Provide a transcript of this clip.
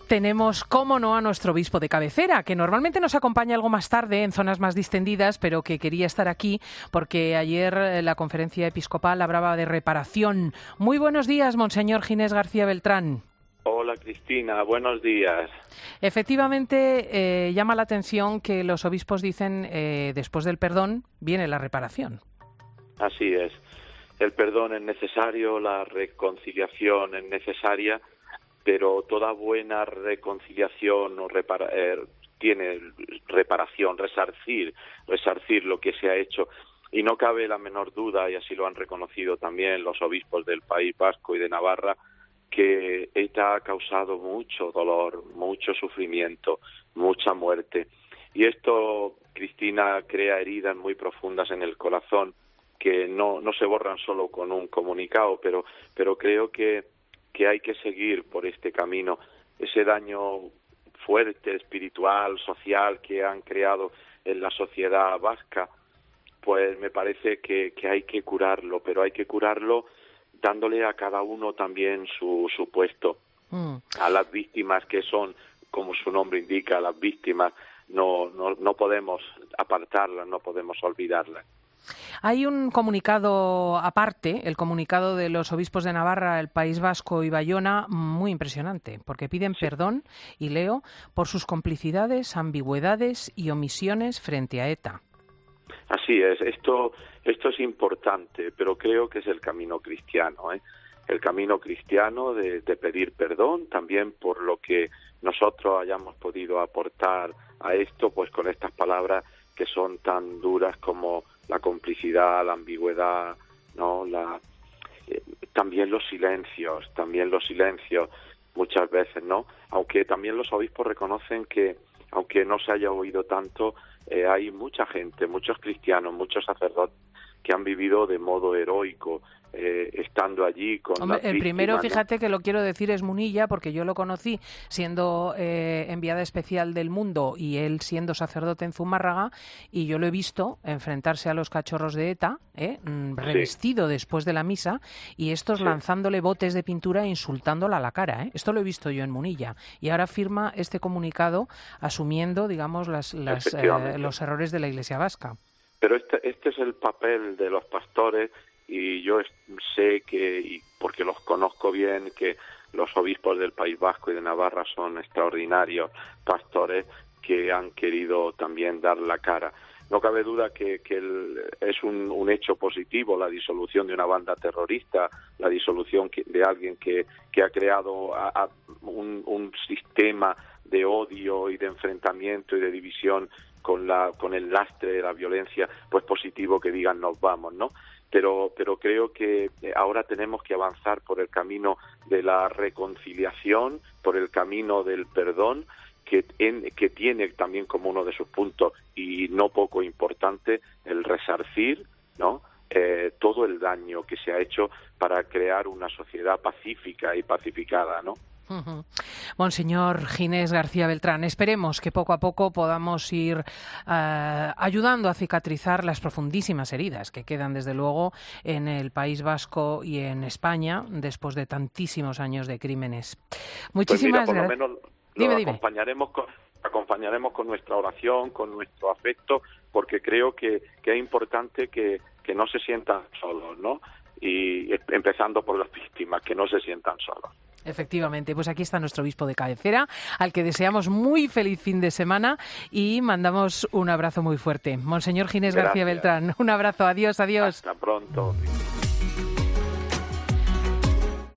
Tenemos, cómo no, a nuestro obispo de cabecera, que normalmente nos acompaña algo más tarde en zonas más distendidas, pero que quería estar aquí porque ayer la conferencia episcopal hablaba de reparación. Muy buenos días, Monseñor Ginés García Beltrán. Hola, Cristina, buenos días. Efectivamente, llama la atención que los obispos dicen, después del perdón viene la reparación. Así es. El perdón es necesario, la reconciliación es necesaria, pero toda buena reconciliación tiene reparación, resarcir lo que se ha hecho. Y no cabe la menor duda, y así lo han reconocido también los obispos del País Vasco y de Navarra, que ETA ha causado mucho dolor, mucho sufrimiento, mucha muerte. Y esto, Cristina, crea heridas muy profundas en el corazón que no se borran solo con un comunicado, pero creo que hay que seguir por este camino. Ese daño fuerte, espiritual, social que han creado en la sociedad vasca, pues me parece que hay que curarlo, pero hay que curarlo dándole a cada uno también su puesto. A las víctimas, que son, como su nombre indica, las víctimas, no podemos apartarlas, no podemos olvidarlas. Hay un comunicado aparte, el comunicado de los obispos de Navarra, el País Vasco y Bayona, muy impresionante, porque piden perdón, y leo, por sus complicidades, ambigüedades y omisiones frente a ETA. Así es, esto es importante, pero creo que es el camino cristiano, el camino cristiano de pedir perdón, también por lo que nosotros hayamos podido aportar a esto, pues con estas palabras que son tan duras como la complicidad, la ambigüedad, ¿no? También los silencios muchas veces, ¿no? Aunque también los obispos reconocen que, aunque no se haya oído tanto, hay mucha gente, muchos cristianos, muchos sacerdotes que han vivido de modo heroico, estando allí con las víctimas. El primero, fíjate que lo quiero decir, es Munilla, porque yo lo conocí siendo enviada especial del Mundo y él siendo sacerdote en Zumárraga, y yo lo he visto enfrentarse a los cachorros de ETA, revestido después de la misa, y estos lanzándole botes de pintura e insultándola a la cara. Esto lo he visto yo en Munilla. Y ahora firma este comunicado asumiendo, digamos, los errores de la Iglesia vasca. Pero este es el papel de los pastores, y yo sé que, porque los conozco bien, que los obispos del País Vasco y de Navarra son extraordinarios pastores que han querido también dar la cara. No cabe duda que es un hecho positivo la disolución de una banda terrorista, la disolución de alguien que ha creado un sistema de odio y de enfrentamiento y de división con el lastre de la violencia, pues positivo que digan nos vamos, ¿no? Pero creo que ahora tenemos que avanzar por el camino de la reconciliación, por el camino del perdón, que tiene también como uno de sus puntos, y no poco importante, el resarcir, ¿no? Todo el daño que se ha hecho para crear una sociedad pacífica y pacificada, ¿no? Monseñor Ginés García Beltrán, esperemos que poco a poco podamos ir ayudando a cicatrizar las profundísimas heridas que quedan, desde luego, en el País Vasco y en España después de tantísimos años de crímenes. Muchísimas gracias. Por lo menos lo acompañaremos con nuestra oración, con nuestro afecto, porque creo que es importante que no se sientan solos, ¿no? Y empezando por las víctimas, que no se sientan solos. Efectivamente, pues aquí está nuestro obispo de cabecera, al que deseamos muy feliz fin de semana y mandamos un abrazo muy fuerte. Monseñor Ginés García Beltrán, un abrazo, adiós. Hasta pronto.